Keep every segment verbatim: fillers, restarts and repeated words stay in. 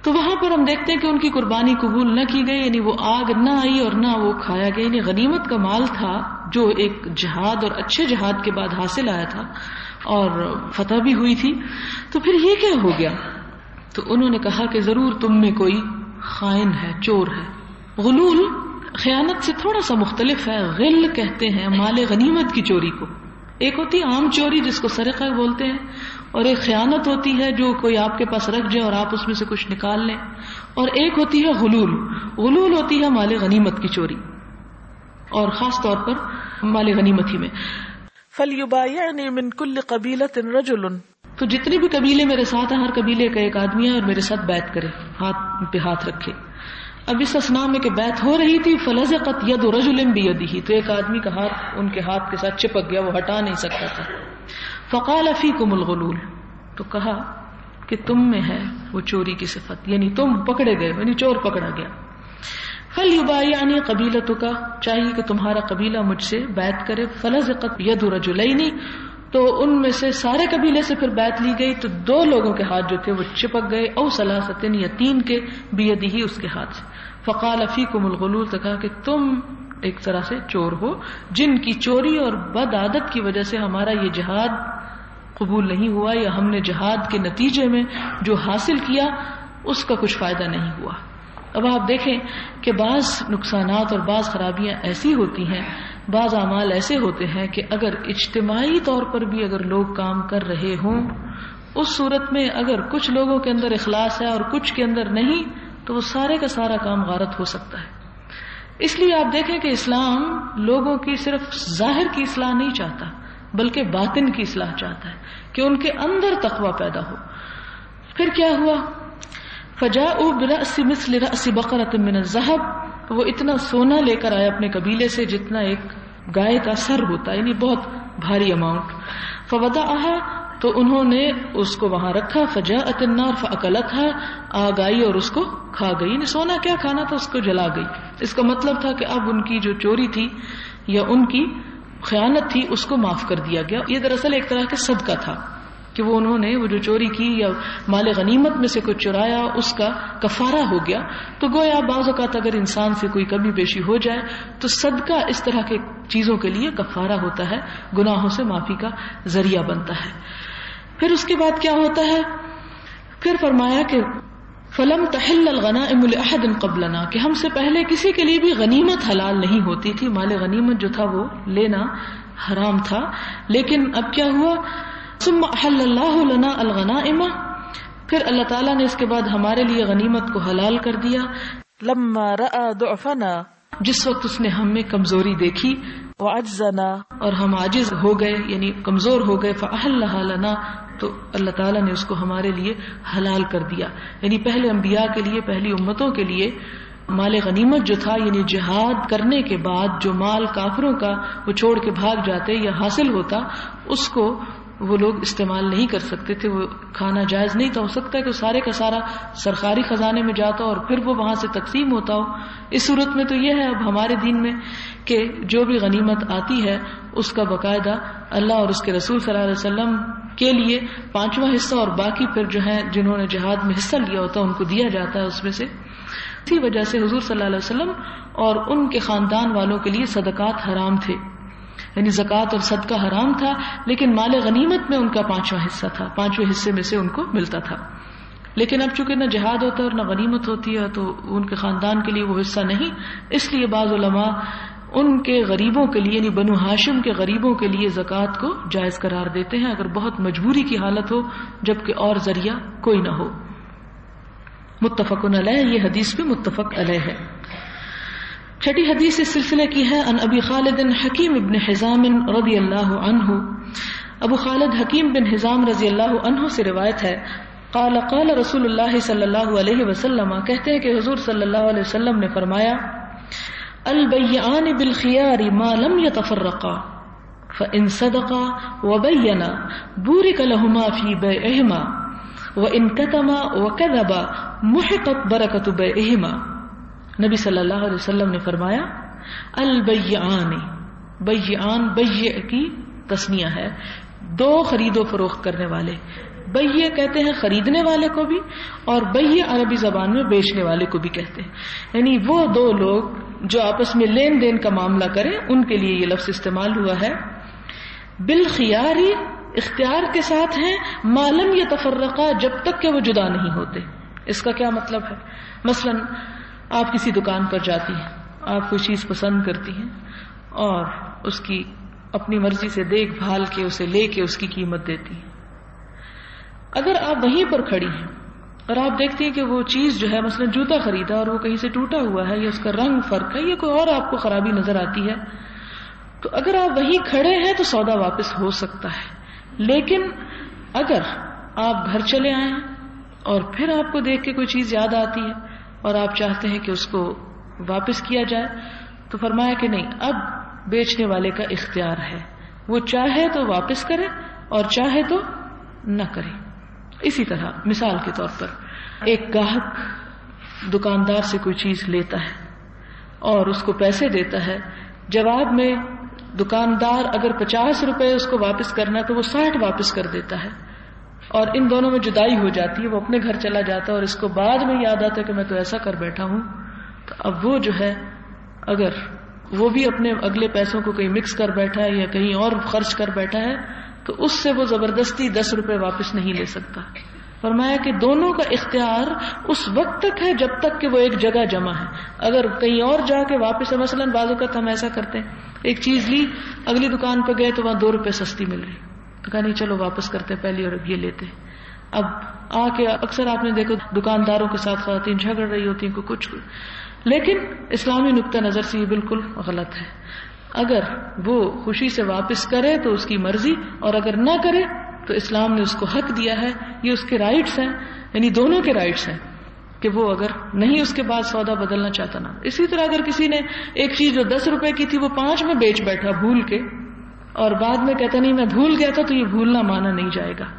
تو وہاں پر ہم دیکھتے ہیں کہ ان کی قربانی قبول نہ کی گئی، یعنی وہ آگ نہ آئی اور نہ وہ کھایا گیا. یعنی غنیمت کا مال تھا جو ایک جہاد اور اچھے جہاد کے بعد حاصل آیا تھا اور فتح بھی ہوئی تھی. تو پھر یہ کیا ہو گیا؟ تو انہوں نے کہا کہ ضرور تم میں کوئی خائن ہے، چور ہے. غلول خیانت سے تھوڑا سا مختلف ہے. غل کہتے ہیں مال غنیمت کی چوری کو. ایک ہوتی ہے عام چوری جس کو سرقہ بولتے ہیں، اور ایک خیانت ہوتی ہے جو کوئی آپ کے پاس رکھ جائے اور آپ اس میں سے کچھ نکال لیں، اور ایک ہوتی ہے غلول. غلول ہوتی ہے مال غنیمت کی چوری، اور خاص طور پر مال غنیمت ہی میں. فَلْيُبَايِعْنِي مِنْ كُلِّ قَبِيلَةٍ رَجُلٌ، تو جتنے بھی قبیلے میرے ساتھ ہیں ہر قبیلے کا ایک آدمی ہے اور میرے ساتھ بیعت کرے، ہاتھ پہ ہاتھ رکھے. اب اس اسنا میں کہ بیعت ہو رہی تھی، فَلَزَقَتْ يَدُ رَجُلٍ بِيَدِهِ، تو ایک آدمی کا ہاتھ ان کے ہاتھ کے ساتھ چپک گیا، وہ ہٹا نہیں سکتا تھا. فَقَالَ فِيكُمُ الْغُلُولُ، تو کہا کہ تم میں ہے وہ چوری کی صفت، یعنی تم پکڑے گئے، یعنی چور پکڑا گیا. فَلْيُبَايِعْنِي قَبِيلَتُكَ، چاہیے کہ تمہارا قبیلہ مجھ سے بیعت کرے. فَلَزَقَتْ يَدُ رَجُلَيْنِ، تو ان میں سے سارے قبیلے سے پھر بیعت لی گئی، تو دو لوگوں کے ہاتھ جو تھے وہ چپک گئے، او ثلاثۃ، یا تین کے، بیدہ، اس کے ہاتھ سے. فقال فیکم الغلول، تو کہا کہ تم ایک طرح سے چور ہو، جن کی چوری اور بد عادت کی وجہ سے ہمارا یہ جہاد قبول نہیں ہوا، یا ہم نے جہاد کے نتیجے میں جو حاصل کیا اس کا کچھ فائدہ نہیں ہوا. اب آپ دیکھیں کہ بعض نقصانات اور بعض خرابیاں ایسی ہوتی ہیں، بعض اعمال ایسے ہوتے ہیں کہ اگر اجتماعی طور پر بھی اگر لوگ کام کر رہے ہوں، اس صورت میں اگر کچھ لوگوں کے اندر اخلاص ہے اور کچھ کے اندر نہیں، تو وہ سارے کا سارا کام غارت ہو سکتا ہے. اس لیے آپ دیکھیں کہ اسلام لوگوں کی صرف ظاہر کی اصلاح نہیں چاہتا بلکہ باطن کی اصلاح چاہتا ہے کہ ان کے اندر تقوی پیدا ہو. پھر کیا ہوا؟ فجاءوا برأس مثل رأس بقرة من الذهب، وہ اتنا سونا لے کر آئے اپنے قبیلے سے جتنا ایک گائے کا سر ہوتا ہے، یعنی بہت بھاری اماؤنٹ. فوضعها، تو انہوں نے اس کو وہاں رکھا. فجاءت النار فاکلتها، آگ آئی اور اس کو کھا گئی. یعنی سونا کیا کھانا تھا، اس کو جلا گئی. اس کا مطلب تھا کہ اب ان کی جو چوری تھی یا ان کی خیانت تھی اس کو معاف کر دیا گیا. یہ دراصل ایک طرح کا صدقہ تھا کہ وہ انہوں نے وہ جو چوری کی یا مال غنیمت میں سے کچھ چرایا اس کا کفارہ ہو گیا. تو گویا بعض اوقات اگر انسان سے کوئی کمی بیشی ہو جائے تو صدقہ اس طرح کے چیزوں کے لیے کفارہ ہوتا ہے، گناہوں سے معافی کا ذریعہ بنتا ہے. پھر اس کے بعد کیا ہوتا ہے؟ پھر فرمایا کہ فلم تحل الغنائم لأحد قبلنا، کہ ہم سے پہلے کسی کے لیے بھی غنیمت حلال نہیں ہوتی تھی. مال غنیمت جو تھا وہ لینا حرام تھا. لیکن اب کیا ہوا؟ ثم احل اللہ لنا الغنائم، پھر اللہ تعالیٰ نے اس کے بعد ہمارے لیے غنیمت کو حلال کر دیا. لما رأى ضعفنا، جس وقت اس نے ہم میں کمزوری دیکھی، وعجزنا، اور ہم عاجز ہو گئے یعنی کمزور ہو گئے. فأحلها لنا، تو اللہ تعالیٰ نے اس کو ہمارے لیے حلال کر دیا. یعنی پہلے انبیاء کے لیے، پہلی امتوں کے لیے مال غنیمت جو تھا، یعنی جہاد کرنے کے بعد جو مال کافروں کا وہ چھوڑ کے بھاگ جاتے یا حاصل ہوتا، اس کو وہ لوگ استعمال نہیں کر سکتے تھے، وہ کھانا جائز نہیں تھا. ہو سکتا ہے کہ سارے کا سارا سرکاری خزانے میں جاتا اور پھر وہ وہاں سے تقسیم ہوتا ہو. اس صورت میں تو یہ ہے اب ہمارے دین میں کہ جو بھی غنیمت آتی ہے اس کا باقاعدہ اللہ اور اس کے رسول صلی اللہ علیہ وسلم کے لیے پانچواں حصہ اور باقی پھر جو ہے جنہوں نے جہاد میں حصہ لیا ہوتا ہے ان کو دیا جاتا ہے اس میں سے. اسی وجہ سے حضور صلی اللہ علیہ وسلم اور ان کے خاندان والوں کے لیے صدقات حرام تھے، یعنی زکوٰۃ اور صدقہ حرام تھا، لیکن مال غنیمت میں ان کا پانچواں حصہ تھا، پانچویں حصے میں سے ان کو ملتا تھا. لیکن اب چونکہ نہ جہاد ہوتا ہے اور نہ غنیمت ہوتی ہے تو ان کے خاندان کے لیے وہ حصہ نہیں. اس لیے بعض علماء ان کے غریبوں کے لیے یعنی بنو ہاشم کے غریبوں کے لیے زکوٰۃ کو جائز قرار دیتے ہیں اگر بہت مجبوری کی حالت ہو، جبکہ اور ذریعہ کوئی نہ ہو. متفق علیہ، یہ حدیث بھی متفق علیہ ہے. چھٹی حدیث اس سلسلے کی ہے ان ابی خالد حکیم ابن حزام رضی اللہ عنہ، ابو خالد حکیم بن حزام رضی اللہ عنہ سے روایت ہے. قال قال رسول اللہ صلی اللہ علیہ وسلم، کہتے ہیں کہ حضور صلی اللہ علیہ وسلم نے فرمایا البیعان بالخیار ما لم يتفرقا فإن صدقا وبینا بورک لهما فی بیعہما وإن کتما وکذبا محقت برکت بیعہما. نبی صلی اللہ علیہ وسلم نے فرمایا البیعان، بیعان بیع کی تسنیہ ہے، دو خرید و فروخت کرنے والے، بیع کہتے ہیں خریدنے والے کو بھی، اور بیع عربی زبان میں بیچنے والے کو بھی کہتے ہیں، یعنی وہ دو لوگ جو آپس میں لین دین کا معاملہ کریں ان کے لیے یہ لفظ استعمال ہوا ہے۔ بالخیاری، اختیار کے ساتھ ہیں، معلوم یتفرقا، جب تک کہ وہ جدا نہیں ہوتے۔ اس کا کیا مطلب ہے؟ مثلا آپ کسی دکان پر جاتی ہیں، آپ کوئی چیز پسند کرتی ہیں اور اس کی اپنی مرضی سے دیکھ بھال کے اسے لے کے اس کی قیمت دیتی ہیں۔ اگر آپ وہیں پر کھڑی ہیں اور آپ دیکھتی ہیں کہ وہ چیز جو ہے، مثلا جوتا خریدا اور وہ کہیں سے ٹوٹا ہوا ہے یا اس کا رنگ فرق ہے یا کوئی اور آپ کو خرابی نظر آتی ہے، تو اگر آپ وہیں کھڑے ہیں تو سودا واپس ہو سکتا ہے۔ لیکن اگر آپ گھر چلے آئے ہیں اور پھر آپ کو دیکھ کے کوئی چیز یاد آتی ہے اور آپ چاہتے ہیں کہ اس کو واپس کیا جائے، تو فرمایا کہ نہیں، اب بیچنے والے کا اختیار ہے، وہ چاہے تو واپس کرے اور چاہے تو نہ کرے۔ اسی طرح مثال کے طور پر ایک گاہک دکاندار سے کوئی چیز لیتا ہے اور اس کو پیسے دیتا ہے، جواب میں دکاندار اگر پچاس روپے اس کو واپس کرنا تو وہ ساٹھ واپس کر دیتا ہے، اور ان دونوں میں جدائی ہو جاتی ہے، وہ اپنے گھر چلا جاتا ہے اور اس کو بعد میں یاد آتا ہے کہ میں تو ایسا کر بیٹھا ہوں۔ تو اب وہ جو ہے، اگر وہ بھی اپنے اگلے پیسوں کو کہیں مکس کر بیٹھا ہے یا کہیں اور خرچ کر بیٹھا ہے تو اس سے وہ زبردستی دس روپے واپس نہیں لے سکتا۔ فرمایا کہ دونوں کا اختیار اس وقت تک ہے جب تک کہ وہ ایک جگہ جمع ہے۔ اگر کہیں اور جا کے واپس ہے، مثلا بعض اوقات ہم ایسا کرتے ہیں، ایک چیز لی، اگلی دکان پہ گئے تو وہاں دو روپے سستی مل رہی، تو کہا نہیں چلو واپس کرتے پہلی اور اب یہ لیتے۔ اب آ کے اکثر آپ نے دیکھو دکانداروں کے ساتھ خواتین جھگڑ رہی ہوتی ہیں، کوئی کچھ، لیکن اسلامی نقطہ نظر سے یہ بالکل غلط ہے۔ اگر وہ خوشی سے واپس کرے تو اس کی مرضی، اور اگر نہ کرے تو اسلام نے اس کو حق دیا ہے، یہ اس کے رائٹس ہیں، یعنی دونوں کے رائٹس ہیں کہ وہ اگر نہیں اس کے بعد سودا بدلنا چاہتا نا۔ اسی طرح اگر کسی نے ایک چیز جو دس روپے کی تھی وہ پانچ میں بیچ بیٹھا بھول کے، اور بعد میں کہتا نہیں میں بھول گیا تھا، تو یہ بھولنا مانا نہیں جائے گا۔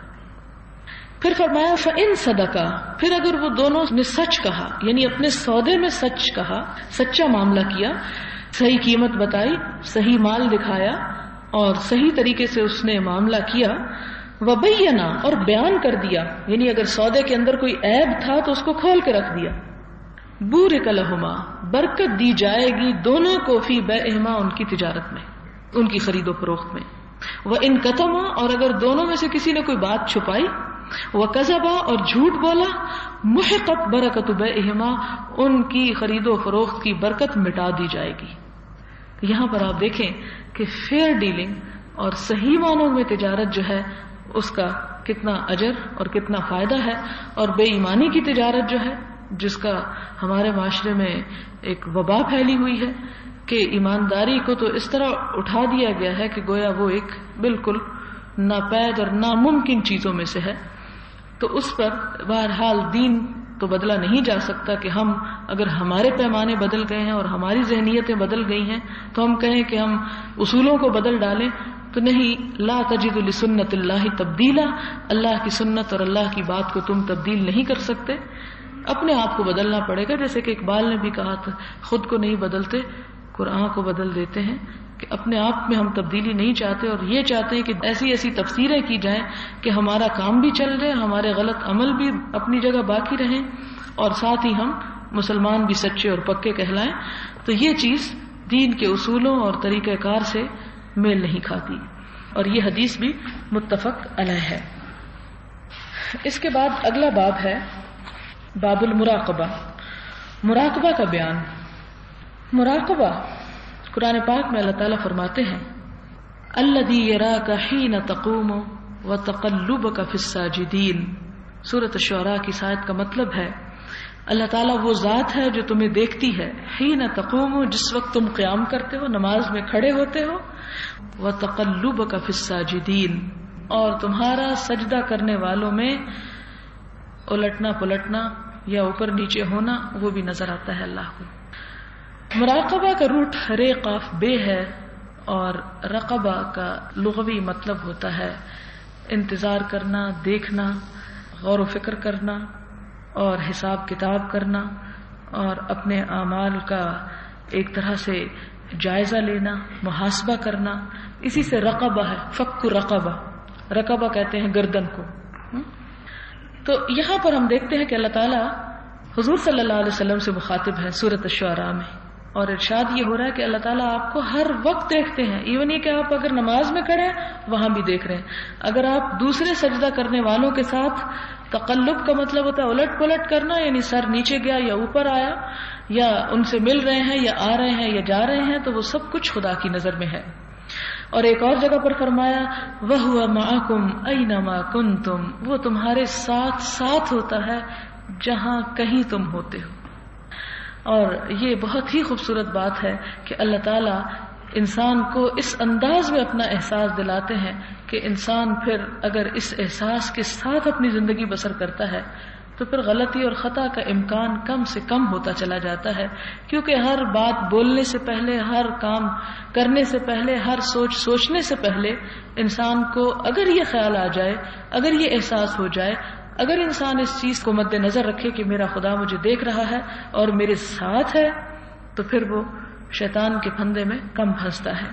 پھر فرمایا فَإِن صَدَقَا، پھر اگر وہ دونوں نے سچ کہا، یعنی اپنے سودے میں سچ کہا، سچا معاملہ کیا، صحیح قیمت بتائی، صحیح مال دکھایا اور صحیح طریقے سے اس نے معاملہ کیا، وَبَيَّنَا، اور بیان کر دیا، یعنی اگر سودے کے اندر کوئی عیب تھا تو اس کو کھول کے رکھ دیا، بُورِكَ لَهُمَا، برکت دی جائے گی دونوں کو، فی بَيْعِهِمَا، ان کی تجارت میں، ان کی خرید و فروخت میں، وَإِن كَتَمَا، اور اگر دونوں میں سے کسی نے کوئی بات چھپائی، وَكَذَبَا، اور جھوٹ بولا، مُحِقَتْ بَرَكَتُ بَيْعِهِمَا، ان کی خرید و فروخت کی برکت مٹا دی جائے گی۔ یہاں پر آپ دیکھیں کہ فیئر ڈیلنگ اور صحیح معنوں میں تجارت جو ہے اس کا کتنا اجر اور کتنا فائدہ ہے، اور بے ایمانی کی تجارت جو ہے جس کا ہمارے معاشرے میں ایک وبا پھیلی ہوئی ہے کہ ایمانداری کو تو اس طرح اٹھا دیا گیا ہے کہ گویا وہ ایک بالکل ناپید اور ناممکن چیزوں میں سے ہے۔ تو اس پر بہرحال دین تو بدلا نہیں جا سکتا کہ ہم اگر ہمارے پیمانے بدل گئے ہیں اور ہماری ذہنیتیں بدل گئی ہیں تو ہم کہیں کہ ہم اصولوں کو بدل ڈالیں، تو نہیں، لا تجد لسنت اللہ تبدیلا، اللہ کی سنت اور اللہ کی بات کو تم تبدیل نہیں کر سکتے، اپنے آپ کو بدلنا پڑے گا۔ جیسے کہ اقبال نے بھی کہا تھا، خود کو نہیں بدلتے قرآن کو بدل دیتے ہیں، کہ اپنے آپ میں ہم تبدیلی نہیں چاہتے اور یہ چاہتے ہیں کہ ایسی ایسی تفسیریں کی جائیں کہ ہمارا کام بھی چل رہے، ہمارے غلط عمل بھی اپنی جگہ باقی رہیں، اور ساتھ ہی ہم مسلمان بھی سچے اور پکے کہلائیں۔ تو یہ چیز دین کے اصولوں اور طریقہ کار سے میل نہیں کھاتی، اور یہ حدیث بھی متفق علیہ ہے۔ اس کے بعد اگلا باب ہے باب المراقبہ، مراقبہ کا بیان۔ مراقبہ قرآن پاک میں اللہ تعالیٰ فرماتے ہیں، الذی یراک حین تقوم وتقلبک فی الساجدین، سورۃ الشعراء کی اس آیت کا مطلب ہے اللہ تعالیٰ وہ ذات ہے جو تمہیں دیکھتی ہے، حین تقوم، جس وقت تم قیام کرتے ہو، نماز میں کھڑے ہوتے ہو، وتقلبک فی الساجدین، اور تمہارا سجدہ کرنے والوں میں الٹنا پلٹنا یا اوپر نیچے ہونا وہ بھی نظر آتا ہے اللہ کو۔ مراقبہ کا روٹ رے قاف بے ہے، اور رقبہ کا لغوی مطلب ہوتا ہے انتظار کرنا، دیکھنا، غور و فکر کرنا اور حساب کتاب کرنا، اور اپنے اعمال کا ایک طرح سے جائزہ لینا، محاسبہ کرنا، اسی سے رقبہ ہے، فک رقبہ، رقبہ کہتے ہیں گردن کو۔ تو یہاں پر ہم دیکھتے ہیں کہ اللہ تعالیٰ حضور صلی اللہ علیہ وسلم سے مخاطب ہے سورۃ الشعراء میں، اور ارشاد یہ ہو رہا ہے کہ اللہ تعالیٰ آپ کو ہر وقت دیکھتے ہیں. ایون یہ کہ آپ اگر نماز میں کھڑے ہیں وہاں بھی دیکھ رہے ہیں. اگر آپ دوسرے سجدہ کرنے والوں کے ساتھ، تقلب کا مطلب ہوتا ہے الٹ پلٹ کرنا، یعنی سر نیچے گیا یا اوپر آیا، یا ان سے مل رہے ہیں یا آ رہے ہیں یا جا رہے ہیں، تو وہ سب کچھ خدا کی نظر میں ہے. اور ایک اور جگہ پر فرمایا وَهُوَ مَعَكُمْ أَيْنَمَا كُنْتُمْ، وہ تمہارے ساتھ ساتھ ہوتا ہے جہاں کہیں تم ہوتے ہو. اور یہ بہت ہی خوبصورت بات ہے کہ اللہ تعالیٰ انسان کو اس انداز میں اپنا احساس دلاتے ہیں کہ انسان پھر اگر اس احساس کے ساتھ اپنی زندگی بسر کرتا ہے تو پھر غلطی اور خطا کا امکان کم سے کم ہوتا چلا جاتا ہے. کیونکہ ہر بات بولنے سے پہلے، ہر کام کرنے سے پہلے، ہر سوچ سوچنے سے پہلے انسان کو اگر یہ خیال آ جائے، اگر یہ احساس ہو جائے، اگر انسان اس چیز کو مد نظر رکھے کہ میرا خدا مجھے دیکھ رہا ہے اور میرے ساتھ ہے، تو پھر وہ شیطان کے پھندے میں کم پھنستا ہے.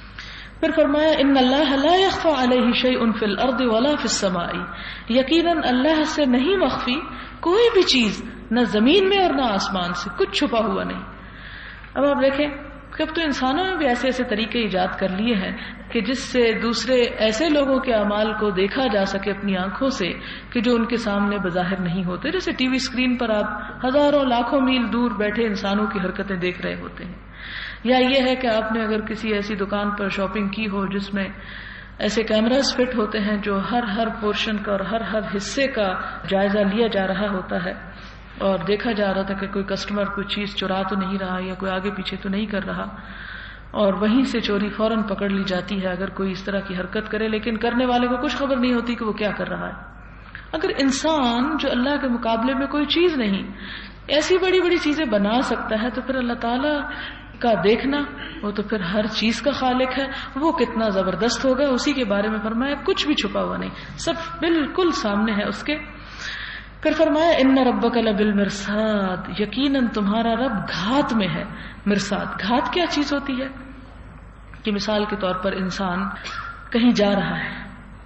پھر فرمایا ان اللہ لا يخفى علیہ شیء فی الارض ولا فی السماء، یقیناً اللہ سے نہیں مخفی کوئی بھی چیز، نہ زمین میں اور نہ آسمان سے، کچھ چھپا ہوا نہیں. اب آپ دیکھیں کہ اب تو انسانوں نے بھی ایسے ایسے طریقے ایجاد کر لیے ہیں کہ جس سے دوسرے ایسے لوگوں کے اعمال کو دیکھا جا سکے اپنی آنکھوں سے کہ جو ان کے سامنے بظاہر نہیں ہوتے. جیسے ٹی وی اسکرین پر آپ ہزاروں لاکھوں میل دور بیٹھے انسانوں کی حرکتیں دیکھ رہے ہوتے ہیں. یا یہ ہے کہ آپ نے اگر کسی ایسی دکان پر شاپنگ کی ہو جس میں ایسے کیمراز فٹ ہوتے ہیں جو ہر ہر پورشن کا اور ہر ہر حصے کا جائزہ لیا جا رہا ہوتا ہے، اور دیکھا جا رہا تھا کہ کوئی کسٹمر کوئی چیز چرا تو نہیں رہا یا کوئی آگے پیچھے تو نہیں کر رہا، اور وہیں سے چوری فوراً پکڑ لی جاتی ہے اگر کوئی اس طرح کی حرکت کرے، لیکن کرنے والے کو کچھ خبر نہیں ہوتی کہ وہ کیا کر رہا ہے. اگر انسان جو اللہ کے مقابلے میں کوئی چیز نہیں ایسی بڑی بڑی چیزیں بنا سکتا ہے، تو پھر اللہ تعالیٰ کا دیکھنا، وہ تو پھر ہر چیز کا خالق ہے، وہ کتنا زبردست ہوگا. اسی کے بارے میں فرمایا کچھ بھی چھپا ہوا نہیں، سب بالکل سامنے ہے اس کے. پھر فرمایا ان ربک لبالمرصاد، یقیناً تمہارا رب گھات میں ہے. مرصاد، گھات کیا چیز ہوتی ہے کہ مثال کے طور پر انسان کہیں جا رہا ہے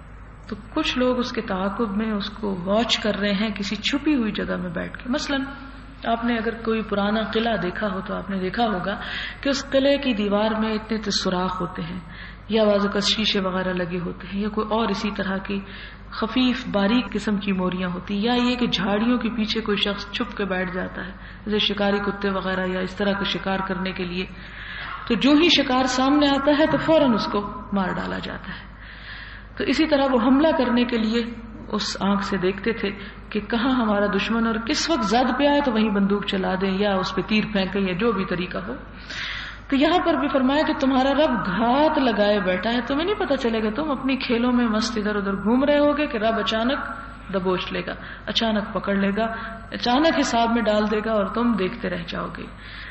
تو کچھ لوگ اس کے تعاقب میں اس کو واچ کر رہے ہیں کسی چھپی ہوئی جگہ میں بیٹھ کے. مثلاً آپ نے اگر کوئی پرانا قلعہ دیکھا ہو تو آپ نے دیکھا ہوگا کہ اس قلعے کی دیوار میں اتنے اتنے سوراخ ہوتے ہیں، یا بعض اوقات شیشے وغیرہ لگے ہوتے ہیں، یا کوئی اور اسی طرح کی خفیف باریک قسم کی موریاں ہوتی، یا یہ کہ جھاڑیوں کے پیچھے کوئی شخص چھپ کے بیٹھ جاتا ہے جیسے شکاری کتے وغیرہ یا اس طرح کا شکار کرنے کے لیے. تو جو ہی شکار سامنے آتا ہے تو فوراً اس کو مار ڈالا جاتا ہے. تو اسی طرح وہ حملہ کرنے کے لیے اس آنکھ سے دیکھتے تھے کہ کہاں ہمارا دشمن اور کس وقت زد پہ آئے تو وہیں بندوق چلا دیں یا اس پہ تیر پھینکیں یا جو بھی طریقہ ہو. تو یہاں پر بھی فرمایا کہ تمہارا رب گھات لگائے بیٹھا ہے، تمہیں نہیں پتا چلے گا، تم اپنی کھیلوں میں مست ادھر ادھر گھوم رہے ہوگے کہ رب اچانک دبوچ لے گا، اچانک پکڑ لے گا، اچانک حساب میں ڈال دے گا اور تم دیکھتے رہ جاؤ گے.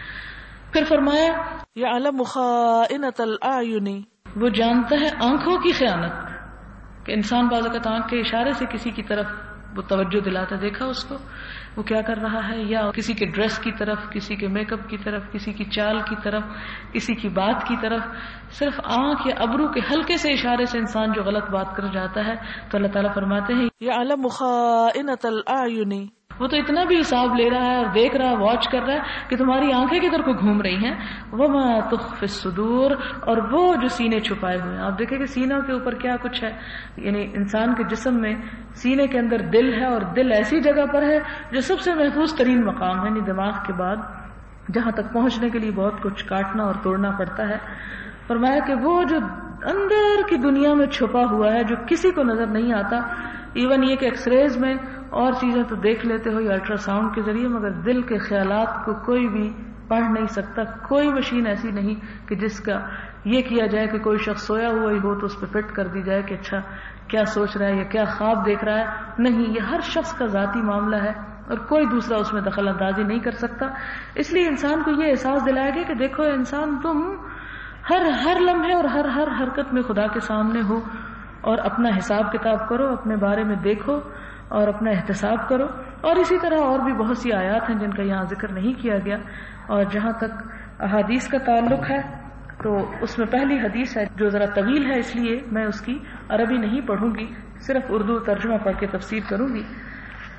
پھر فرمایا یعلم خائنۃ الاعین، وہ جانتا ہے آنکھوں کی خیانت، کہ انسان بعض اوقات آنکھ کے اشارے سے کسی کی طرف وہ توجہ دلاتا، دیکھا اس کو وہ کیا کر رہا ہے، یا کسی کے ڈریس کی طرف، کسی کے میک اپ کی طرف، کسی کی چال کی طرف، کسی کی بات کی طرف، صرف آنکھ یا ابرو کے ہلکے سے اشارے سے انسان جو غلط بات کر جاتا ہے تو اللہ تعالیٰ فرماتے ہیں یعلم خائنۃ الاعین، وہ تو اتنا بھی حساب لے رہا ہے اور دیکھ رہا ہے، واچ کر رہا ہے کہ تمہاری آنکھیں کدھر کو گھوم رہی ہیں. وما تخفی الصدور، اور وہ جو سینے چھپائے ہوئے ہیں. آپ دیکھیں کہ سینوں کے اوپر کیا کچھ ہے، یعنی انسان کے جسم میں سینے کے اندر دل ہے، اور دل ایسی جگہ پر ہے جو سب سے محفوظ ترین مقام ہے، یعنی دماغ کے بعد، جہاں تک پہنچنے کے لیے بہت کچھ کاٹنا اور توڑنا پڑتا ہے. فرمایا کہ وہ جو اندر کی دنیا میں چھپا ہوا ہے جو کسی کو نظر نہیں آتا، ایون یہ کہ ایکس ریز میں اور چیزیں تو دیکھ لیتے ہو یا الٹرا ساؤنڈ کے ذریعے، مگر دل کے خیالات کو کوئی بھی پڑھ نہیں سکتا. کوئی مشین ایسی نہیں کہ جس کا یہ کیا جائے کہ کوئی شخص سویا ہوا ہی ہو تو اس پہ فٹ کر دی جائے کہ اچھا کیا سوچ رہا ہے یا کیا خواب دیکھ رہا ہے. نہیں، یہ ہر شخص کا ذاتی معاملہ ہے اور کوئی دوسرا اس میں دخل اندازی نہیں کر سکتا. اس لیے انسان کو یہ احساس دلایا گیا کہ دیکھو انسان، تم ہر ہر لمحے اور ہر ہر حرکت میں خدا کے سامنے ہو، اور اپنا حساب کتاب کرو، اپنے بارے میں دیکھو اور اپنا احتساب کرو. اور اسی طرح اور بھی بہت سی آیات ہیں جن کا یہاں ذکر نہیں کیا گیا. اور جہاں تک احادیث کا تعلق ہے تو اس میں پہلی حدیث ہے جو ذرا طویل ہے، اس لیے میں اس کی عربی نہیں پڑھوں گی، صرف اردو ترجمہ پڑھ کے تفسیر کروں گی.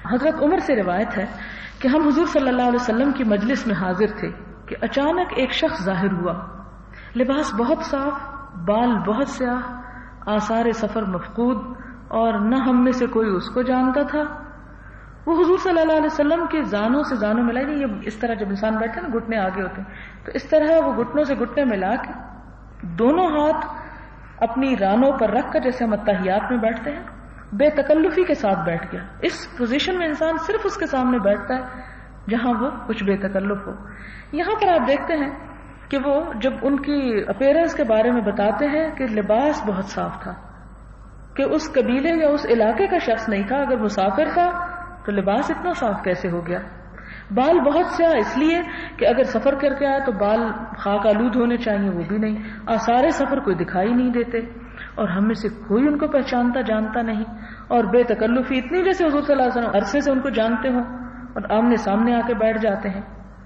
حضرت عمر سے روایت ہے کہ ہم حضور صلی اللہ علیہ وسلم کی مجلس میں حاضر تھے کہ اچانک ایک شخص ظاہر ہوا، لباس بہت صاف، بال بہت سیاہ، آثار سفر مفقود، اور نہ ہم میں سے کوئی اس کو جانتا تھا۔ وہ حضور صلی اللہ علیہ وسلم کے زانوں سے زانوں ملا، نہیں یہ اس طرح جب انسان بیٹھے نا گھٹنے آگے ہوتے ہیں تو اس طرح وہ گھٹنوں سے گھٹنے ملا کے دونوں ہاتھ اپنی رانوں پر رکھ کر جیسے ہم اتحیات میں بیٹھتے ہیں بے تکلفی کے ساتھ بیٹھ گیا۔ اس پوزیشن میں انسان صرف اس کے سامنے بیٹھتا ہے جہاں وہ کچھ بے تکلف ہو۔ یہاں پر آپ دیکھتے ہیں کہ وہ جب ان کی اپیرنس کے بارے میں بتاتے ہیں کہ لباس بہت صاف تھا، کہ اس قبیلے یا اس علاقے کا شخص نہیں تھا، اگر مسافر تھا تو لباس اتنا صاف کیسے ہو گیا۔ بال بہت سیاہ اس لیے کہ اگر سفر کر کے آئے تو بال خاک آلود ہونے چاہیے، وہ بھی نہیں، آثار سفر کوئی دکھائی نہیں دیتے، اور ہم میں سے کوئی ان کو پہچانتا جانتا نہیں، اور بے تکلفی اتنی جیسے حضور صلی اللہ علیہ وسلم عرصے سے ان کو جانتے ہوں اور آمنے سامنے آ کے بیٹھ جاتے ہیں۔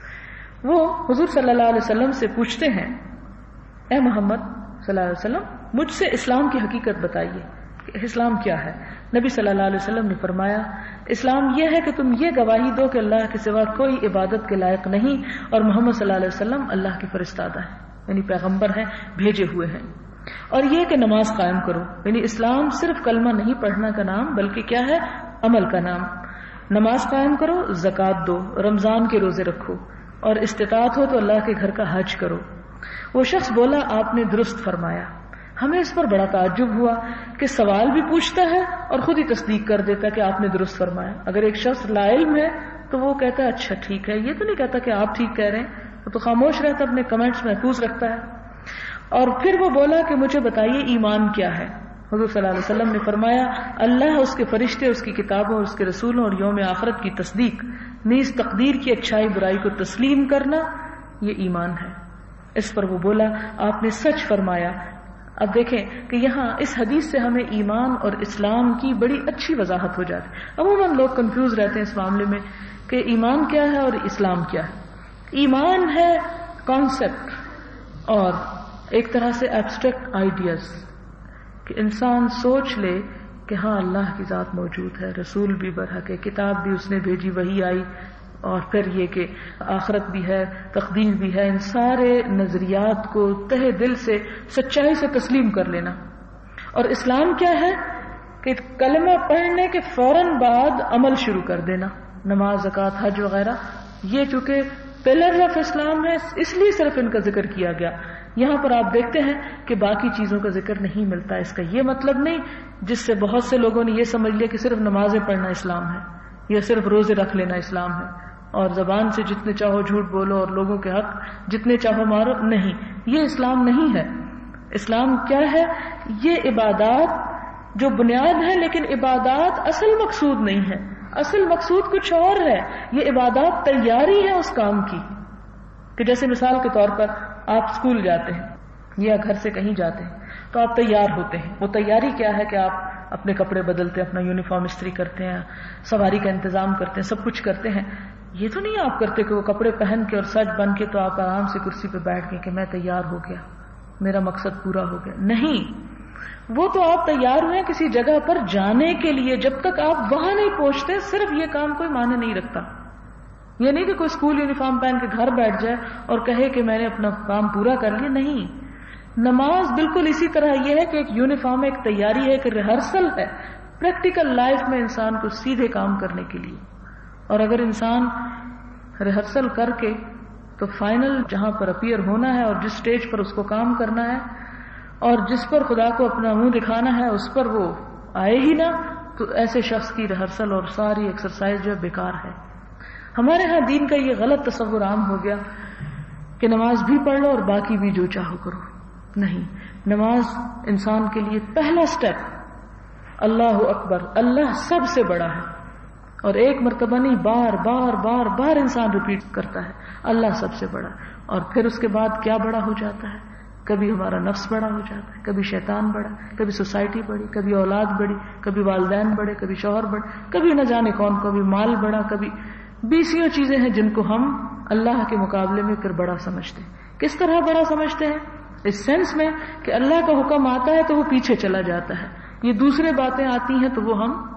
وہ حضور صلی اللہ علیہ وسلم سے پوچھتے ہیں، اے محمد صلی اللہ علیہ وسلم مجھ سے اسلام کی حقیقت بتائیے کہ اسلام کیا ہے۔ نبی صلی اللہ علیہ وسلم نے فرمایا، اسلام یہ ہے کہ تم یہ گواہی دو کہ اللہ کے سوا کوئی عبادت کے لائق نہیں اور محمد صلی اللہ علیہ وسلم اللہ کے فرستادہ ہیں، یعنی پیغمبر ہیں، بھیجے ہوئے ہیں، اور یہ کہ نماز قائم کرو، یعنی اسلام صرف کلمہ نہیں پڑھنا کا نام بلکہ کیا ہے، عمل کا نام۔ نماز قائم کرو، زکوٰۃ دو، رمضان کے روزے رکھو، اور استطاعت ہو تو اللہ کے گھر کا حج کرو۔ وہ شخص بولا، آپ نے درست فرمایا۔ ہمیں اس پر بڑا تعجب ہوا کہ سوال بھی پوچھتا ہے اور خود ہی تصدیق کر دیتا کہ آپ نے درست فرمایا۔ اگر ایک شخص لا علم ہے تو وہ کہتا ہے اچھا ٹھیک ہے، یہ تو نہیں کہتا کہ آپ ٹھیک کہہ رہے ہیں، وہ تو خاموش رہتا، اپنے کمنٹس محفوظ رکھتا ہے۔ اور پھر وہ بولا کہ مجھے بتائیے ایمان کیا ہے۔ حضور صلی اللہ علیہ وسلم نے فرمایا، اللہ، اس کے فرشتے، اس کی کتابوں اور اس کے رسولوں اور یوم آخرت کی تصدیق، نیز تقدیر کی اچھائی برائی کو تسلیم کرنا، یہ ایمان ہے۔ اس پر وہ بولا، آپ نے سچ فرمایا۔ اب دیکھیں کہ یہاں اس حدیث سے ہمیں ایمان اور اسلام کی بڑی اچھی وضاحت ہو جاتی ہے۔ عموماً لوگ کنفیوز رہتے ہیں اس معاملے میں کہ ایمان کیا ہے اور اسلام کیا ہے۔ ایمان ہے کانسیپٹ اور ایک طرح سے ایبسٹریکٹ آئیڈیاز، کہ انسان سوچ لے کہ ہاں اللہ کی ذات موجود ہے، رسول بھی برحق ہے، کتاب بھی اس نے بھیجی، وحی آئی، اور پھر یہ کہ آخرت بھی ہے، تقدیر بھی ہے، ان سارے نظریات کو تہ دل سے سچائی سے تسلیم کر لینا۔ اور اسلام کیا ہے کہ کلمہ پڑھنے کے فوراً بعد عمل شروع کر دینا، نماز، زکوٰۃ، حج وغیرہ، یہ چونکہ پلر آف اسلام ہے اس لیے صرف ان کا ذکر کیا گیا۔ یہاں پر آپ دیکھتے ہیں کہ باقی چیزوں کا ذکر نہیں ملتا۔ اس کا یہ مطلب نہیں جس سے بہت سے لوگوں نے یہ سمجھ لیا کہ صرف نمازیں پڑھنا اسلام ہے یا صرف روزے رکھ لینا اسلام ہے، اور زبان سے جتنے چاہو جھوٹ بولو اور لوگوں کے حق جتنے چاہو مارو، نہیں، یہ اسلام نہیں ہے۔ اسلام کیا ہے؟ یہ عبادات جو بنیاد ہے، لیکن عبادات اصل مقصود نہیں ہے، اصل مقصود کچھ اور ہے۔ یہ عبادات تیاری ہے اس کام کی، کہ جیسے مثال کے طور پر آپ اسکول جاتے ہیں یا گھر سے کہیں جاتے ہیں تو آپ تیار ہوتے ہیں۔ وہ تیاری کیا ہے کہ آپ اپنے کپڑے بدلتے ہیں، اپنا یونیفارم استری کرتے ہیں، سواری کا انتظام کرتے ہیں، سب کچھ کرتے ہیں۔ یہ تو نہیں آپ کرتے کہ وہ کپڑے پہن کے اور سج بن کے تو آپ آرام سے کرسی پہ بیٹھ گئے کہ میں تیار ہو گیا، میرا مقصد پورا ہو گیا۔ نہیں، وہ تو آپ تیار ہوئے کسی جگہ پر جانے کے لیے، جب تک آپ وہاں نہیں پہنچتے صرف یہ کام کوئی معنی نہیں رکھتا۔ یہ نہیں کہ کوئی اسکول یونیفارم پہن کے گھر بیٹھ جائے اور کہے کہ میں نے اپنا کام پورا کر لیا، نہیں۔ نماز بالکل اسی طرح یہ ہے کہ ایک یونیفارم، ایک تیاری ہے، ایک ریہرسل ہے پریکٹیکل لائف میں انسان کو سیدھے کام کرنے کے لیے۔ اور اگر انسان ریہرسل کر کے تو فائنل جہاں پر اپیئر ہونا ہے اور جس سٹیج پر اس کو کام کرنا ہے اور جس پر خدا کو اپنا منہ دکھانا ہے اس پر وہ آئے ہی نہ، تو ایسے شخص کی ریہرسل اور ساری ایکسرسائز جو ہے بیکار ہے۔ ہمارے ہاں دین کا یہ غلط تصور عام ہو گیا کہ نماز بھی پڑھ لو اور باقی بھی جو چاہو کرو۔ نہیں، نماز انسان کے لیے پہلا سٹیپ، اللہ اکبر، اللہ سب سے بڑا ہے، اور ایک مرتبہ نہیں، بار بار بار بار انسان ریپیٹ کرتا ہے اللہ سب سے بڑا، اور پھر اس کے بعد کیا بڑا ہو جاتا ہے؟ کبھی ہمارا نفس بڑا ہو جاتا ہے، کبھی شیطان بڑا، کبھی سوسائٹی بڑی، کبھی اولاد بڑی، کبھی والدین بڑے، کبھی شوہر بڑے، کبھی نہ جانے کون، کبھی مال بڑا، کبھی بیسیوں چیزیں ہیں جن کو ہم اللہ کے مقابلے میں پھر بڑا سمجھتے ہیں۔ کس طرح بڑا سمجھتے ہیں؟ اس سینس میں کہ اللہ کا حکم آتا ہے تو وہ پیچھے چلا جاتا ہے، یہ دوسرے باتیں آتی ہیں تو وہ ہم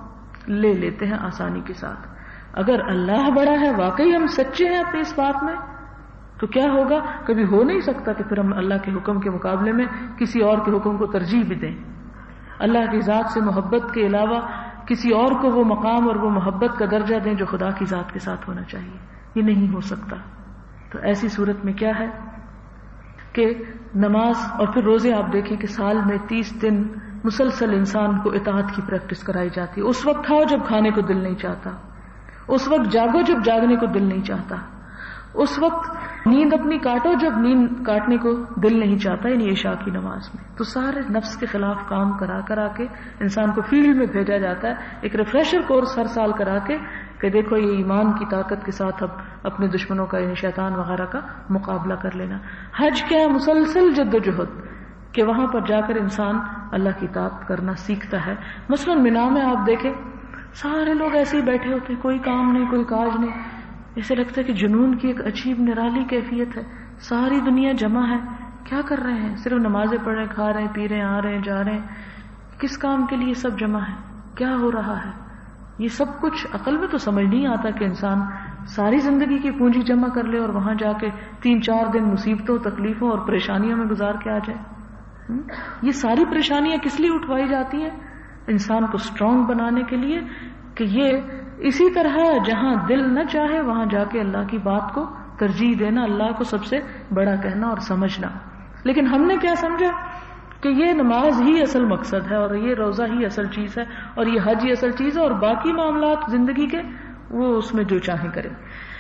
لے لیتے ہیں آسانی کے ساتھ. اگر اللہ بڑا ہے، واقعی ہم سچے ہیں اپنی اس بات میں، تو کیا ہوگا؟ کبھی ہو نہیں سکتا کہ پھر ہم اللہ کے حکم کے مقابلے میں کسی اور کے حکم کو ترجیح بھی دیں. اللہ کی ذات سے محبت کے علاوہ کسی اور کو وہ مقام اور وہ محبت کا درجہ دیں جو خدا کی ذات کے ساتھ ہونا چاہیے. یہ نہیں ہو سکتا. تو ایسی صورت میں کیا ہے کہ نماز اور پھر روزے آپ دیکھیں کہ سال میں تیس دن مسلسل انسان کو اطاعت کی پریکٹس کرائی جاتی ہے. اس وقت کھاؤ جب کھانے کو دل نہیں چاہتا، اس وقت جاگو جب جاگنے کو دل نہیں چاہتا، اس وقت نیند اپنی کاٹو جب نیند کاٹنے کو دل نہیں چاہتا، یعنی عشاء کی نماز میں. تو سارے نفس کے خلاف کام کرا کرا کے انسان کو فیلڈ میں بھیجا جاتا ہے، ایک ریفریشر کورس ہر سال کرا کے کہ دیکھو یہ ایمان کی طاقت کے ساتھ اب اپنے دشمنوں کا، یعنی شیطان وغیرہ کا مقابلہ کر لینا. حج کیا ہے؟ مسلسل جد و جہد، کہ وہاں پر جا کر انسان اللہ کی اطاعت کرنا سیکھتا ہے. مثلاً مینا میں آپ دیکھیں سارے لوگ ایسے ہی بیٹھے ہوتے ہیں، کوئی کام نہیں، کوئی کاج نہیں. ایسے لگتا ہے کہ جنون کی ایک عجیب نرالی کیفیت ہے. ساری دنیا جمع ہے، کیا کر رہے ہیں؟ صرف نمازیں پڑھ رہے ہیں، کھا رہے ہیں، پی رہے ہیں، آ رہے ہیں، جا رہے ہیں. کس کام کے لیے سب جمع ہے؟ کیا ہو رہا ہے؟ یہ سب کچھ عقل میں تو سمجھ نہیں آتا کہ انسان ساری زندگی کی پونجی جمع کر لے اور وہاں جا کے تین چار دن مصیبتوں، تکلیفوں اور پریشانیوں میں گزار کے آ جائے. یہ ساری پریشانیاں کس لیے اٹھوائی جاتی ہیں؟ انسان کو اسٹرانگ بنانے کے لیے، کہ یہ اسی طرح جہاں دل نہ چاہے وہاں جا کے اللہ کی بات کو ترجیح دینا، اللہ کو سب سے بڑا کہنا اور سمجھنا. لیکن ہم نے کیا سمجھا کہ یہ نماز ہی اصل مقصد ہے، اور یہ روزہ ہی اصل چیز ہے، اور یہ حج ہی اصل چیز ہے، اور باقی معاملات زندگی کے وہ اس میں جو چاہیں کریں.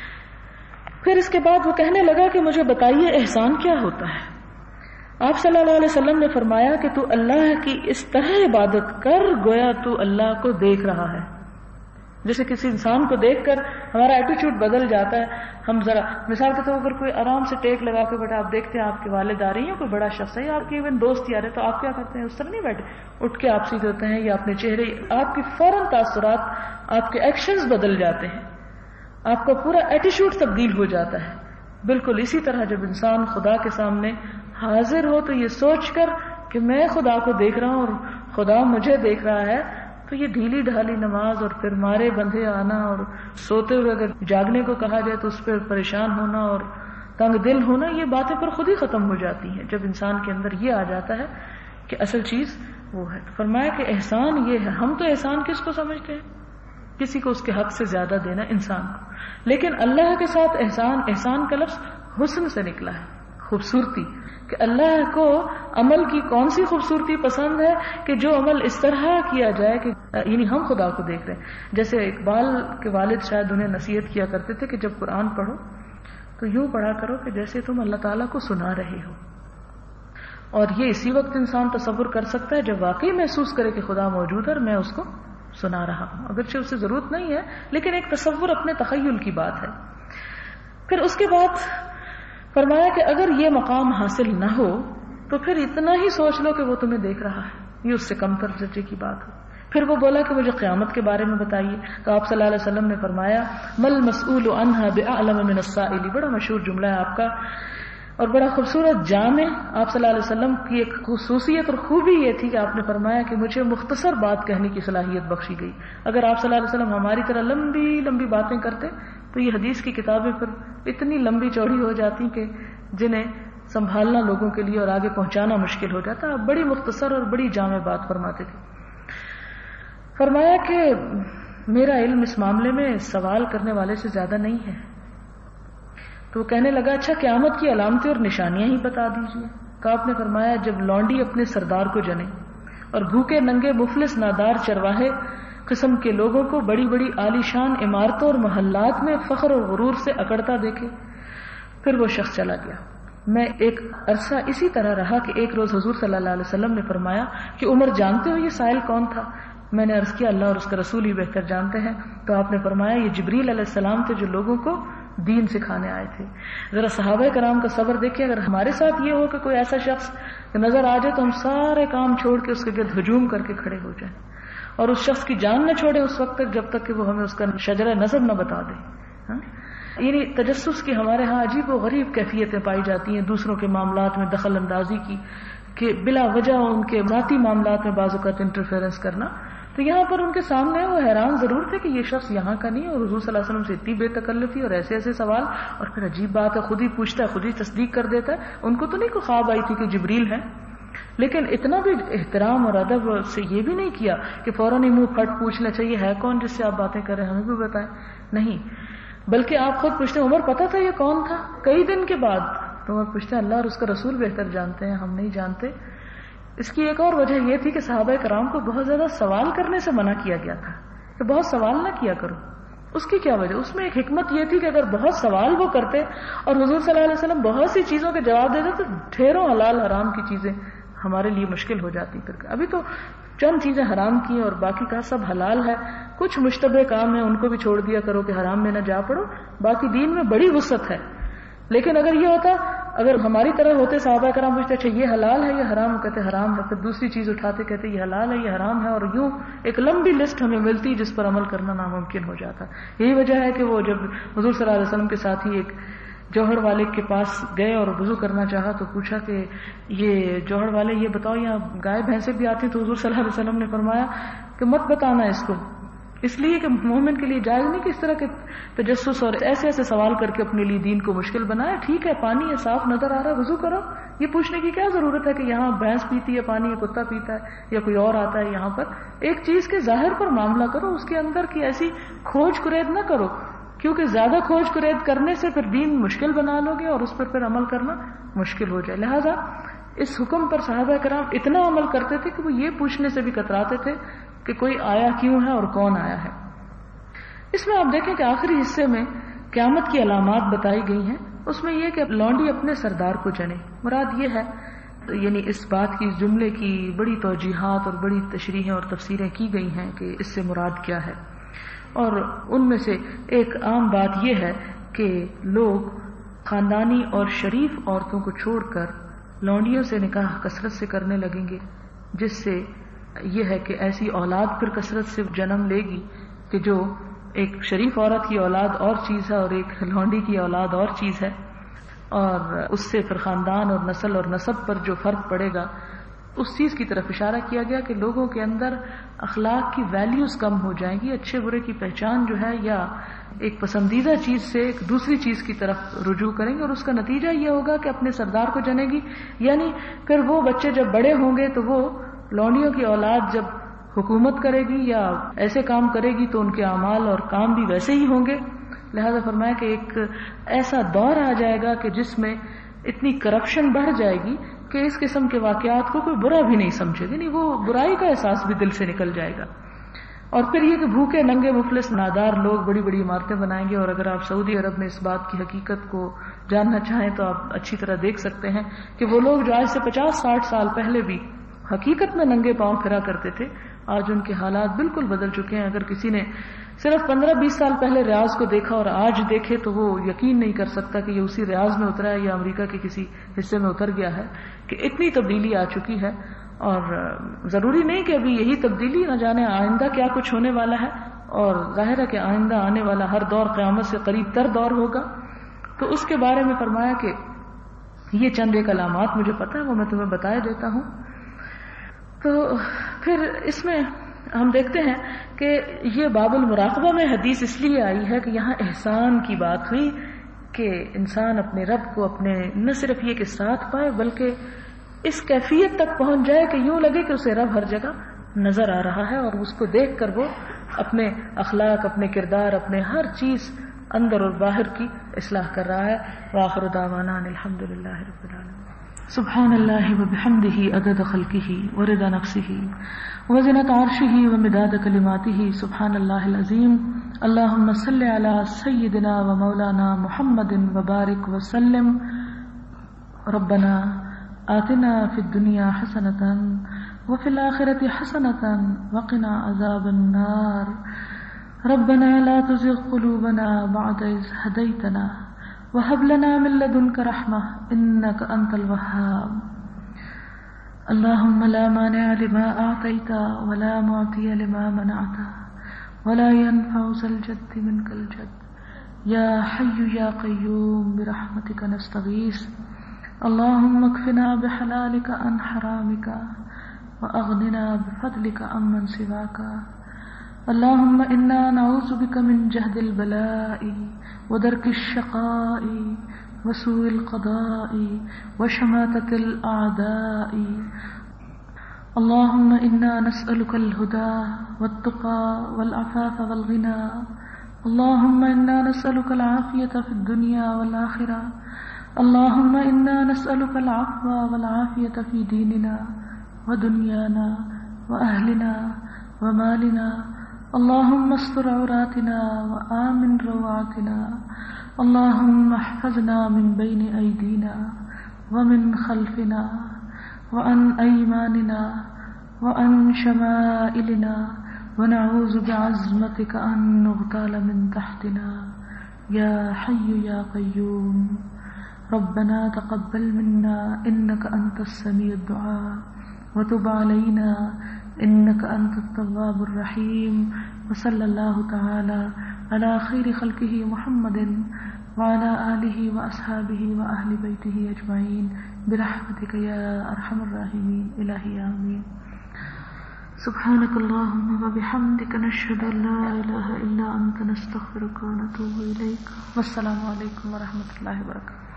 پھر اس کے بعد وہ کہنے لگا کہ مجھے بتائیے احسان کیا ہوتا ہے. آپ صلی اللہ علیہ وسلم نے فرمایا کہ تو اللہ کی اس طرح عبادت کر گویا تو اللہ کو دیکھ رہا ہے. جیسے کسی انسان کو دیکھ کر ہمارا ایٹیچیوڈ بدل جاتا ہے. ہم ذرا مثال کے طور پر کوئی آرام سے ٹیک لگا کے بیٹھا، آپ دیکھتے ہیں آپ کے والد آ رہی ہیں، کوئی بڑا شخص ہے یا آپ کے ایون دوست ہی آ رہے، تو آپ کیا کرتے ہیں؟ اس طرح نہیں بیٹھے، اٹھ کے آپ سیدھے ہوتے ہیں، یا اپنے چہرے، آپ کی فوراً تاثرات، آپ کے ایکشنز بدل جاتے ہیں، آپ کا پورا ایٹیچیوڈ تبدیل ہو جاتا ہے. بالکل اسی طرح جب انسان خدا کے سامنے حاضر ہو تو یہ سوچ کر کہ میں خدا کو دیکھ رہا ہوں اور خدا مجھے دیکھ رہا ہے، تو یہ ڈھیلی ڈھالی نماز اور پھر مارے بندھے آنا اور سوتے ہوئے اگر جاگنے کو کہا جائے تو اس پہ پریشان ہونا اور تنگ دل ہونا، یہ باتیں پر خود ہی ختم ہو جاتی ہیں جب انسان کے اندر یہ آ جاتا ہے کہ اصل چیز وہ ہے. تو فرمایا کہ احسان یہ ہے. ہم تو احسان کس کو سمجھتے ہیں؟ کسی کو اس کے حق سے زیادہ دینا انسان کو. لیکن اللہ کے ساتھ احسان، احسان کا لفظ حسن سے نکلا ہے، خوبصورتی، کہ اللہ کو عمل کی کون سی خوبصورتی پسند ہے کہ جو عمل اس طرح کیا جائے کہ یعنی ہم خدا کو دیکھ رہے ہیں. جیسے اقبال کے والد شاید انہیں نصیحت کیا کرتے تھے کہ جب قرآن پڑھو تو یوں پڑھا کرو کہ جیسے تم اللہ تعالیٰ کو سنا رہے ہو. اور یہ اسی وقت انسان تصور کر سکتا ہے جب واقعی محسوس کرے کہ خدا موجود ہے اور میں اس کو سنا رہا ہوں، اگرچہ اسے ضرورت نہیں ہے لیکن ایک تصور اپنے تخیل کی بات ہے. پھر اس کے بعد فرمایا کہ اگر یہ مقام حاصل نہ ہو تو پھر اتنا ہی سوچ لو کہ وہ تمہیں دیکھ رہا ہے، یہ اس سے کم تر درجے کی بات ہے. پھر وہ بولا کہ مجھے قیامت کے بارے میں بتائیے. تو آپ صلی اللہ علیہ وسلم نے فرمایا مل مسئول عنہا بأعلم من السائل. بڑا مشہور جملہ ہے آپ کا اور بڑا خوبصورت جامع. آپ صلی اللہ علیہ وسلم کی ایک خصوصیت اور خوبی یہ تھی کہ آپ نے فرمایا کہ مجھے مختصر بات کہنے کی صلاحیت بخشی گئی. اگر آپ صلی اللہ علیہ وسلم ہماری طرح لمبی لمبی باتیں کرتے تو یہ حدیث کی کتابیں پھر اتنی لمبی چوڑی ہو جاتی کہ جنہیں سنبھالنا لوگوں کے لیے اور آگے پہنچانا مشکل ہو جاتا. آپ بڑی مختصر اور بڑی جامع بات فرماتے تھے. فرمایا کہ میرا علم اس معاملے میں سوال کرنے والے سے زیادہ نہیں ہے. تو وہ کہنے لگا اچھا قیامت کی علامتیں اور نشانیاں ہی بتا دیجیے. کہ آپ نے فرمایا جب لونڈی اپنے سردار کو جنے اور بھوکے ننگے مفلس نادار چرواہے قسم کے لوگوں کو بڑی بڑی عالیشان عمارتوں اور محلات میں فخر اور غرور سے اکڑتا دیکھے. پھر وہ شخص چلا گیا. میں ایک عرصہ اسی طرح رہا کہ ایک روز حضور صلی اللہ علیہ وسلم نے فرمایا کہ عمر جانتے ہو یہ سائل کون تھا؟ میں نے عرض کیا اللہ اور اس کا رسول ہی بہتر جانتے ہیں. تو آپ نے فرمایا یہ جبریل علیہ السلام تھے جو لوگوں کو دین سکھانے آئے تھے. ذرا صحابہ کرام کا صبر دیکھیں. اگر ہمارے ساتھ یہ ہو کہ کوئی ایسا شخص نظر آ جائے تو ہم سارے کام چھوڑ کے اس کے گرد ہجوم کر کے کھڑے ہو جائیں اور اس شخص کی جان نہ چھوڑے اس وقت تک جب تک کہ وہ ہمیں اس کا شجرہ نسب نہ بتا دے. ہاں یعنی تجسس کی ہمارے ہاں عجیب و غریب کیفیتیں پائی جاتی ہیں. دوسروں کے معاملات میں دخل اندازی کی کہ بلا وجہ ان کے ذاتی معاملات میں بعض اوقات انٹرفیئرنس کرنا. تو تو یہاں پر ان کے سامنے وہ حیران ضرور تھے کہ یہ شخص یہاں کا نہیں، اور حضور صلی اللہ علیہ وسلم سے اتنی بے تکلفی اور ایسے ایسے سوال، اور پھر عجیب بات ہے خود ہی پوچھتا ہے، خود ہی تصدیق کر دیتا ہے. ان کو تو نہیں کوئی خواب آئی تھی کہ جبریل ہے، لیکن اتنا بھی احترام اور ادب سے یہ بھی نہیں کیا کہ فوراً ہی منہ پھٹ پوچھنا چاہیے ہے کون جس سے آپ باتیں کر رہے ہیں، ہمیں بھی بتائیں. نہیں، بلکہ آپ خود پوچھتے ہیں عمر پتا تھا یہ کون تھا؟ کئی دن کے بعد تو عمر پوچھتے ہیں اللہ اور اس کا رسول بہتر جانتے ہیں، ہم نہیں جانتے. اس کی ایک اور وجہ یہ تھی کہ صحابہ کرام کو بہت زیادہ سوال کرنے سے منع کیا گیا تھا کہ بہت سوال نہ کیا کرو. اس کی کیا وجہ؟ اس میں ایک حکمت یہ تھی کہ اگر بہت سوال وہ کرتے اور حضور صلی اللہ علیہ وسلم بہت سی چیزوں کے جواب دیتے تو ڈھیروں حلال حرام کی چیزیں ہمارے لیے مشکل ہو جاتی. پھر ابھی تو چند چیزیں حرام کی اور باقی کا سب حلال ہے. کچھ مشتبہ کام ہیں ان کو بھی چھوڑ دیا کرو کہ حرام میں نہ جا پڑو، باقی دین میں بڑی وسعت ہے. لیکن اگر یہ ہوتا، اگر ہماری طرح ہوتے صحابہ کرام پوچھتے اچھا یہ حلال ہے یہ حرام، کہتے حرام ہے، پھر دوسری چیز اٹھاتے کہتے یہ حلال ہے یہ حرام ہے، اور یوں ایک لمبی لسٹ ہمیں ملتی جس پر عمل کرنا ناممکن ہو جاتا. یہی وجہ ہے کہ وہ جب حضور صلی اللہ علیہ وسلم کے ساتھی ایک جوہر والے کے پاس گئے اور وضو کرنا چاہا تو پوچھا کہ یہ جوہر والے یہ بتاؤ یہاں گائے بھینسیں بھی آتی؟ تو حضور صلی اللہ علیہ وسلم نے فرمایا کہ مت بتانا اس کو، اس لیے کہ مومن کے لیے جائز نہیں کہ اس طرح کے تجسس اور ایسے ایسے سوال کر کے اپنے لیے دین کو مشکل بنائے. ٹھیک ہے پانی ہے صاف نظر آ رہا ہے وضو کرو، یہ پوچھنے کی کیا ضرورت ہے کہ یہاں بھینس پیتی ہے پانی، یا کتا پیتا ہے یا کوئی اور آتا ہے یہاں پر. ایک چیز کے ظاہر پر معاملہ کرو، اس کے اندر کی ایسی کھوج کرید نہ کرو، کیونکہ زیادہ کھوج کرید کرنے سے پھر دین مشکل بنا لو گے اور اس پر پھر عمل کرنا مشکل ہو جائے. لہذا اس حکم پر صحابہ کرام اتنا عمل کرتے تھے کہ وہ یہ پوچھنے سے بھی کتراتے تھے کہ کوئی آیا کیوں ہے اور کون آیا ہے. اس میں آپ دیکھیں کہ آخری حصے میں قیامت کی علامات بتائی گئی ہیں. اس میں یہ کہ لونڈی اپنے سردار کو جنے، مراد یہ ہے، یعنی اس بات کی اس جملے کی بڑی توجیحات اور بڑی تشریحیں اور تفسیریں کی گئی ہیں کہ اس سے مراد کیا ہے. اور ان میں سے ایک عام بات یہ ہے کہ لوگ خاندانی اور شریف عورتوں کو چھوڑ کر لونڈیوں سے نکاح کثرت سے کرنے لگیں گے، جس سے یہ ہے کہ ایسی اولاد پھر کثرت سے جنم لے گی کہ جو ایک شریف عورت کی اولاد اور چیز ہے اور ایک لونڈی کی اولاد اور چیز ہے، اور اس سے پھر خاندان اور نسل اور نسب پر جو فرق پڑے گا اس چیز کی طرف اشارہ کیا گیا کہ لوگوں کے اندر اخلاق کی ویلیوز کم ہو جائیں گی، اچھے برے کی پہچان جو ہے یا ایک پسندیدہ چیز سے ایک دوسری چیز کی طرف رجوع کریں گے، اور اس کا نتیجہ یہ ہوگا کہ اپنے سردار کو جنے گی. یعنی پھر وہ بچے جب بڑے ہوں گے تو وہ لونڈیوں کی اولاد جب حکومت کرے گی یا ایسے کام کرے گی تو ان کے اعمال اور کام بھی ویسے ہی ہوں گے. لہذا فرمایا کہ ایک ایسا دور آ جائے گا کہ جس میں اتنی کرپشن بڑھ جائے گی کہ اس قسم کے واقعات کو کوئی برا بھی نہیں سمجھے گا، نہیں وہ برائی کا احساس بھی دل سے نکل جائے گا. اور پھر یہ کہ بھوکے ننگے مفلس نادار لوگ بڑی بڑی عمارتیں بنائیں گے. اور اگر آپ سعودی عرب میں اس بات کی حقیقت کو جاننا چاہیں تو آپ اچھی طرح دیکھ سکتے ہیں کہ وہ لوگ جو آج سے پچاس ساٹھ سال پہلے بھی حقیقت میں ننگے پاؤں پھرا کرتے تھے، آج ان کے حالات بالکل بدل چکے ہیں. اگر کسی نے صرف پندرہ بیس سال پہلے ریاض کو دیکھا اور آج دیکھے تو وہ یقین نہیں کر سکتا کہ یہ اسی ریاض میں اترا ہے یا امریکہ کے کسی حصے میں اتر گیا ہے، کہ اتنی تبدیلی آ چکی ہے. اور ضروری نہیں کہ ابھی یہی تبدیلی، نہ جانے آئندہ کیا کچھ ہونے والا ہے. اور ظاہر ہے کہ آئندہ آنے والا ہر دور قیامت سے قریب تر دور ہوگا. تو اس کے بارے میں فرمایا کہ یہ چند ایک علامات مجھے پتہ ہے وہ میں تمہیں بتایا دیتا ہوں. تو پھر اس میں ہم دیکھتے ہیں کہ یہ باب المراقبہ میں حدیث اس لیے آئی ہے کہ یہاں احسان کی بات ہوئی کہ انسان اپنے رب کو اپنے نہ صرف یہ کہ ساتھ پائے بلکہ اس کیفیت تک پہنچ جائے کہ یوں لگے کہ اسے رب ہر جگہ نظر آ رہا ہے اور اس کو دیکھ کر وہ اپنے اخلاق، اپنے کردار، اپنے ہر چیز اندر اور باہر کی اصلاح کر رہا ہے. وآخر دعوانا الحمد للہ رب العالمین. سبحان اللہ وبحمدہ عدد خلقہ ورضا نفسہ وزنة عرشہ ومداد کلماتہ. سبحان اللہ العظیم. اللہم صل علی سیدنا ومولانا محمد وبارک وسلم. ربنا آتنا فی الدنیا حسنۃ وفی الآخرۃ حسنۃ وقنا عذاب النار. ربنا لا تزغ قلوبنا بعد إذ هديتنا وهب لنا من لدنك رحمة إنك أنت الوهاب. اللهم لا مانع لما أعطيت ولا معطي لما منعت ولا ينفع ذا الجد منك الجد. يا حي يا قيوم برحمتك نستغيث. اللهم اكفنا بحلالك عن حرامك وأغننا بفضلك عمن سواك. اللهم إنا نعوذ بك من جهد البلاء ودرك الشقاء وسوء القضاء وشماتة الأعداء. اللهم إنا نسألك الهدى والتقى والعفاف والغنى. اللهم إنا نسألك العافية في الدنيا والآخرة. اللهم إنا نسألك العفو والعافية في ديننا ودنيانا وأهلنا ومالنا. اللهم استر عوراتنا وآمن روعاتنا. اللهم احفظنا من بين أيدينا ومن خلفنا وعن أيماننا وعن شمائلنا ونعوذ بعظمتك أن نغتال من تحتنا يا حي يا قيوم. ربنا تقبل منا إنك أنت السميع الدعاء وتب علينا إنك أنت التواب الرحيم. وصلى الله تعالى على خير خلقه محمد وعلى آله وأصحابه وأهل بيته أجمعين برحمتك يا أرحم الراحمين. إلهي آمين. سبحانك اللهم وبحمدك نشهد أن لا إله إلا أنت نستغفرك ونتوب إليك. والسلام عليكم ورحمة الله وبركاته.